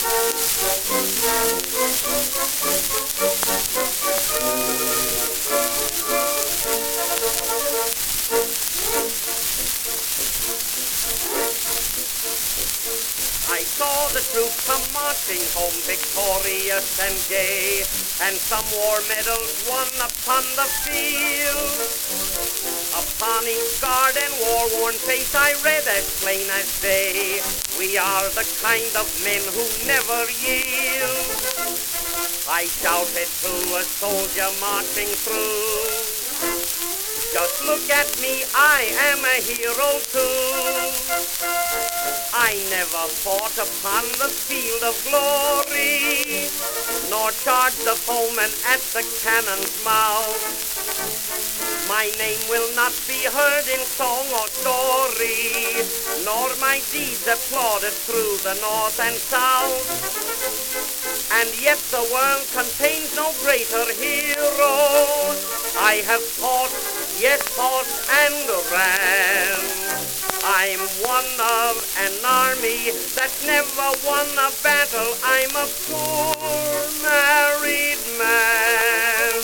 I saw the troops come marching home victorious and gay, and some wore medals won upon the field. Upon each scarred and war-worn face I read as plain as day, we are the kind of men who never yield. I shouted to a soldier marching through, just look at me, I am a hero too. I never fought upon the field of glory, nor charged the foeman at the cannon's mouth. My name will not be heard in song or story, nor my deeds applauded through the north and south. And yet the world contains no greater hero. I have fought, yes, fought and ran. I'm one of an army that never won a battle. I'm a poor married man.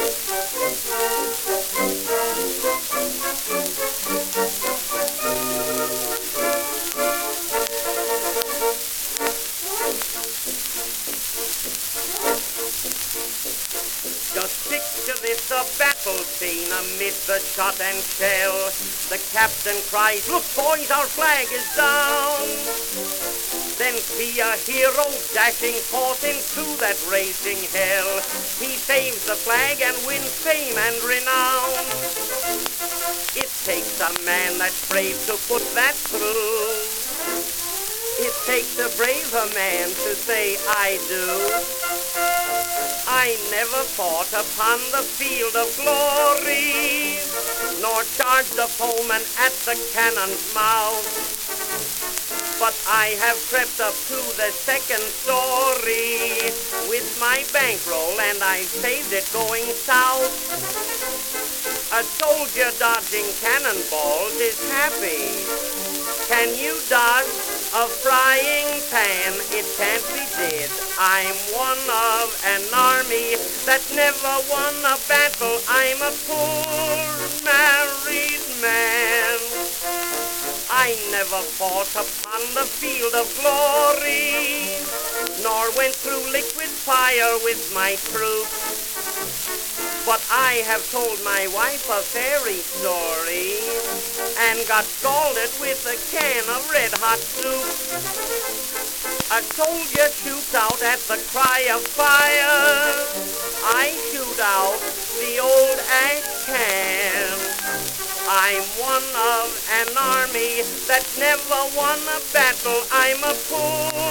Just picture this, a battle scene amid the shot and shell. The captain cries, look boys, our flag is down. Then see a hero dashing forth into that raging hell. He saves the flag and wins fame and renown. It takes a man that's brave to put that through. It takes a braver man to say I do. I never fought upon the field of glory, nor charged the foeman at the cannon's mouth. But I have crept up to the second story with my bankroll, and I saved it going south. A soldier dodging cannonballs is happy. Can you dodge a frying pan? It can't be did. I'm one of an army that never won a battle. I'm a poor married man. I never fought upon the field of glory, nor went through liquid fire with my troops. But I have told my wife a fairy story and got scalded with a can of red-hot soup. A soldier shoots out at the cry of fire. I shoot out the old ash can. I'm one of an army that never won a battle. I'm a poor